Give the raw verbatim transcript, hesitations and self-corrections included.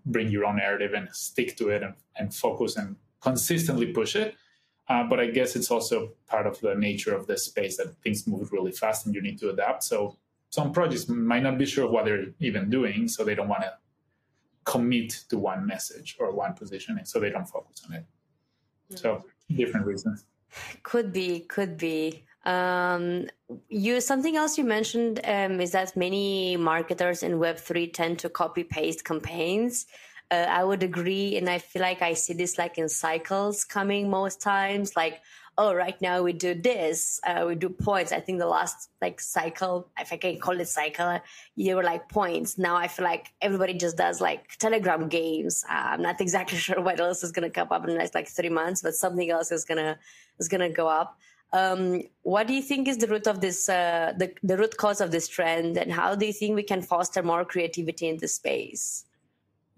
bring your own narrative and stick to it and, and focus and consistently push it. Uh, but I guess it's also part of the nature of the space that things move really fast and you need to adapt. So some projects might not be sure of what they're even doing, so they don't want to commit to one message or one positioning, so they don't focus on it. So different reasons. Could be, could be. Um, you something else you mentioned um, is that many marketers in Web three tend to copy paste campaigns. Uh, I would agree, and I feel like I see this like in cycles coming most times. Like, oh, right now we do this, uh, we do points. I think the last like cycle, if I can call it cycle, you were like points. Now I feel like everybody just does like Telegram games. Uh, I'm not exactly sure what else is going to come up in the next like three months, but something else is gonna is gonna go up. Um, what do you think is the root of this, uh, the, the root cause of this trend, and how do you think we can foster more creativity in this space?